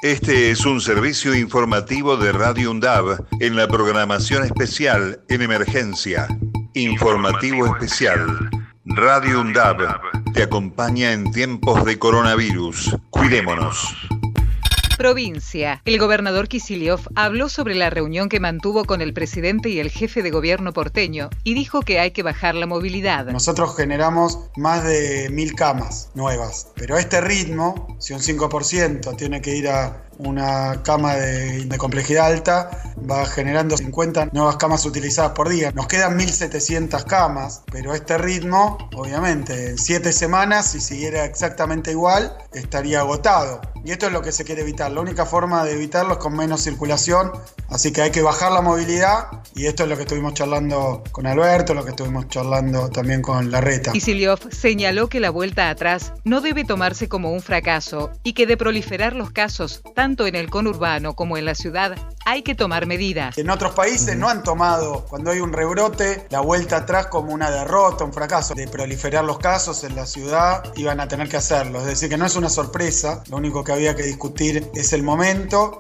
Este es un servicio informativo de Radio UNDAV en la programación especial en emergencia. Informativo especial. Radio UNDAV te acompaña en tiempos de coronavirus. Cuidémonos. Provincia. El gobernador Kicillof habló sobre la reunión que mantuvo con el presidente y el jefe de gobierno porteño y dijo que hay que bajar la movilidad. Nosotros generamos más de 1000 camas nuevas, pero a este ritmo, si un 5% tiene que ir a una cama de complejidad alta, va generando 50 nuevas camas utilizadas por día. Nos quedan 1700 camas, pero a este ritmo, obviamente, en 7 semanas, si siguiera exactamente igual, estaría agotado. Y esto es lo que se quiere evitar. La única forma de evitarlo es con menos circulación, así que hay que bajar la movilidad, y esto es lo que estuvimos charlando con Alberto, lo que estuvimos charlando también con Larreta. Kicillof señaló que la vuelta atrás no debe tomarse como un fracaso y que de proliferar los casos, tanto en el conurbano como en la ciudad, hay que tomar medidas. En otros países no han tomado, cuando hay un rebrote, la vuelta atrás como una derrota, un fracaso. De proliferar los casos en la ciudad, iban a tener que hacerlo. Es decir, que no es una sorpresa, lo único que había que discutir es el momento,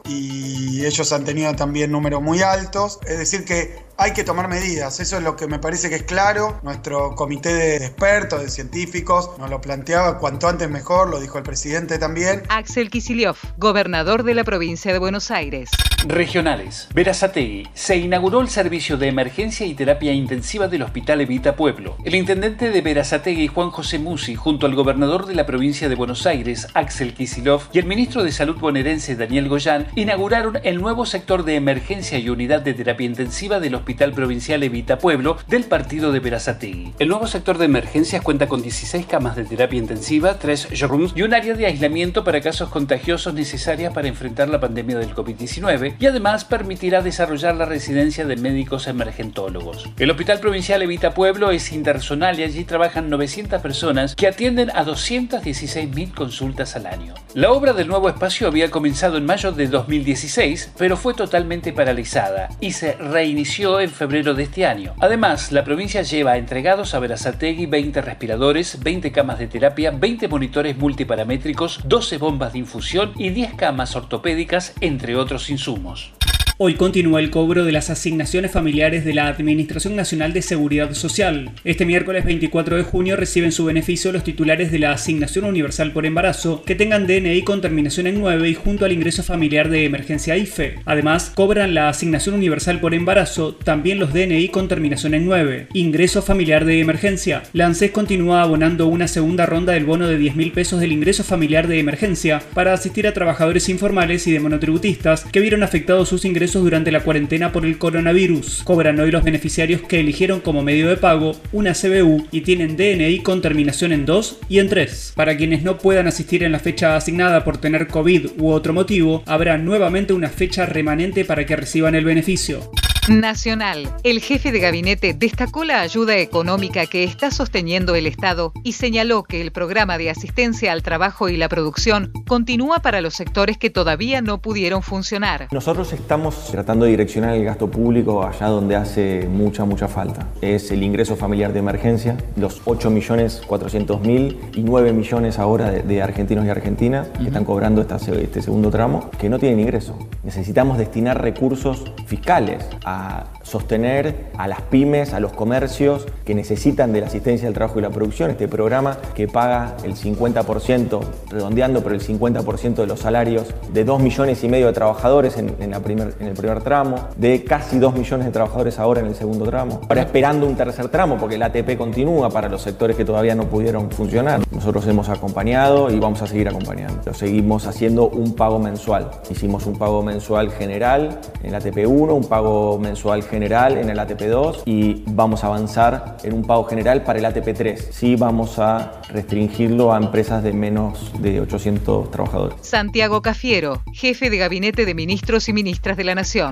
y ellos han tenido también números muy altos. Es decir, que hay que tomar medidas, eso es lo que me parece que es claro. Nuestro comité de expertos, de científicos, nos lo planteaba cuanto antes mejor, lo dijo el presidente también. Axel Kicillof, gobernador de la provincia de Buenos Aires. Regionales. Berazategui. Se inauguró el servicio de emergencia y terapia intensiva del Hospital Evita Pueblo. El intendente de Berazategui, Juan José Musi, junto al gobernador de la provincia de Buenos Aires, Axel Kicillof, y el ministro de Salud bonaerense, Daniel Goyan, inauguraron el nuevo sector de emergencia y unidad de terapia intensiva del Hospital Provincial Evita Pueblo del partido de Berazategui. El nuevo sector de emergencias cuenta con 16 camas de terapia intensiva, 3 rooms y un área de aislamiento para casos contagiosos necesarias para enfrentar la pandemia del COVID-19, y además permitirá desarrollar la residencia de médicos emergentólogos. El Hospital Provincial Evita Pueblo es interzonal y allí trabajan 900 personas que atienden a 216.000 consultas al año. La obra del nuevo espacio había comenzado en mayo de 2016, pero fue totalmente paralizada y se reinició en febrero de este año. Además, la provincia lleva entregados a Berazategui 20 respiradores, 20 camas de terapia, 20 monitores multiparamétricos, 12 bombas de infusión y 10 camas ortopédicas, entre otros insumos. Hoy continúa el cobro de las asignaciones familiares de la Administración Nacional de Seguridad Social. Este miércoles 24 de junio reciben su beneficio los titulares de la Asignación Universal por Embarazo que tengan DNI con terminación en 9 y junto al ingreso familiar de emergencia IFE. Además, cobran la Asignación Universal por Embarazo también los DNI con terminación en 9. Ingreso familiar de emergencia. La ANSES continúa abonando una segunda ronda del bono de 10.000 pesos del ingreso familiar de emergencia para asistir a trabajadores informales y de monotributistas que vieron afectados sus ingresos durante la cuarentena por el coronavirus. Cobran hoy los beneficiarios que eligieron como medio de pago una CBU y tienen DNI con terminación en 2 y en 3. Para quienes no puedan asistir en la fecha asignada por tener COVID u otro motivo, habrá nuevamente una fecha remanente para que reciban el beneficio. Nacional. El jefe de gabinete destacó la ayuda económica que está sosteniendo el Estado y señaló que el programa de asistencia al trabajo y la producción continúa para los sectores que todavía no pudieron funcionar. Nosotros estamos tratando de direccionar el gasto público allá donde hace mucha falta. Es el ingreso familiar de emergencia, los 8.400.000 y 9 millones ahora de argentinos y argentinas que están cobrando este segundo tramo, que no tienen ingreso. Necesitamos destinar recursos fiscales a sostener a las pymes, a los comercios que necesitan de la asistencia al trabajo y la producción. Este programa que paga el 50%, redondeando, pero el 50% de los salarios de 2,5 millones de trabajadores en el primer tramo, de casi 2 millones de trabajadores ahora en el segundo tramo. Ahora esperando un tercer tramo porque el ATP continúa para los sectores que todavía no pudieron funcionar. Nosotros hemos acompañado y vamos a seguir acompañando. Lo seguimos haciendo un pago mensual. Hicimos un pago mensual general en el ATP 1, un pago mensual general en el ATP 2 y vamos a avanzar en un pago general para el ATP 3. Sí, vamos a restringirlo a empresas de menos de 800 trabajadores. Santiago Cafiero, jefe de gabinete de ministros y ministras de la Nación.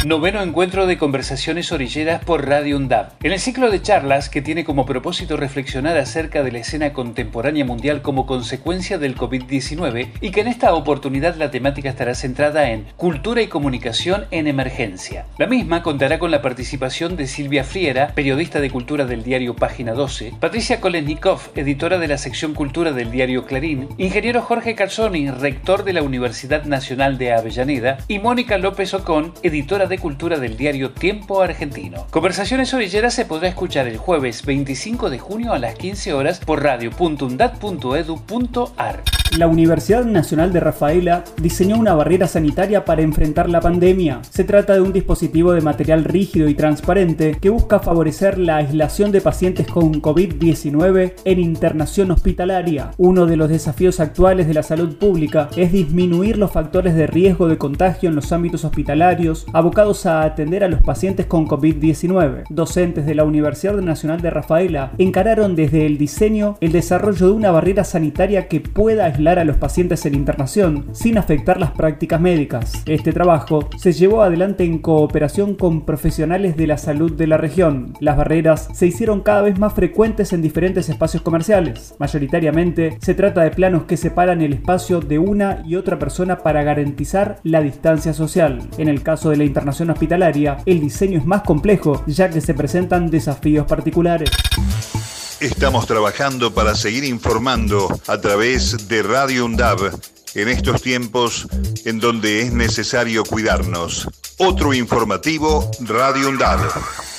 Noveno encuentro de conversaciones orilleras por Radio UNDAV. En el ciclo de charlas, que tiene como propósito reflexionar acerca de la escena contemporánea mundial como consecuencia del COVID-19, y que en esta oportunidad la temática estará centrada en cultura y comunicación en emergencia. La misma contará con la participación de Silvia Friera, periodista de cultura del diario Página 12, Patricia Kolesnikov, editora de la sección Cultura del diario Clarín, ingeniero Jorge Calzoni, rector de la Universidad Nacional de Avellaneda, y Mónica López Ocón, editora de Cultura del diario Tiempo Argentino. Conversaciones Orilleras se podrá escuchar el jueves 25 de junio a las 15 horas por radio.undad.edu.ar. La Universidad Nacional de Rafaela diseñó una barrera sanitaria para enfrentar la pandemia. Se trata de un dispositivo de material rígido y transparente que busca favorecer la aislación de pacientes con COVID-19 en internación hospitalaria. Uno de los desafíos actuales de la salud pública es disminuir los factores de riesgo de contagio en los ámbitos hospitalarios abocados a atender a los pacientes con COVID-19. Docentes de la Universidad Nacional de Rafaela encararon desde el diseño el desarrollo de una barrera sanitaria que pueda aislar a los pacientes en internación sin afectar las prácticas médicas. Este trabajo se llevó adelante en cooperación con profesionales de la salud de la región. Las barreras se hicieron cada vez más frecuentes en diferentes espacios comerciales. Mayoritariamente se trata de planos que separan el espacio de una y otra persona para garantizar la distancia social. En el caso de la internación hospitalaria, el diseño es más complejo, ya que se presentan desafíos particulares. Estamos trabajando para seguir informando a través de Radio UNDAV en estos tiempos en donde es necesario cuidarnos. Otro informativo, Radio UNDAV.